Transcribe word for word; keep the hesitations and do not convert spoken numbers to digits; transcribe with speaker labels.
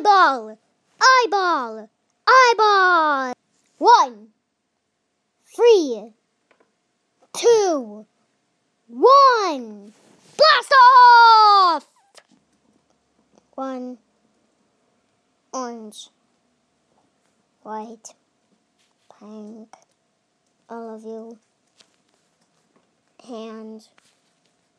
Speaker 1: Eyeball! Eyeball! Eyeball! One, three, two, one. Blast off! One, orange, white, pink, all of you, hand.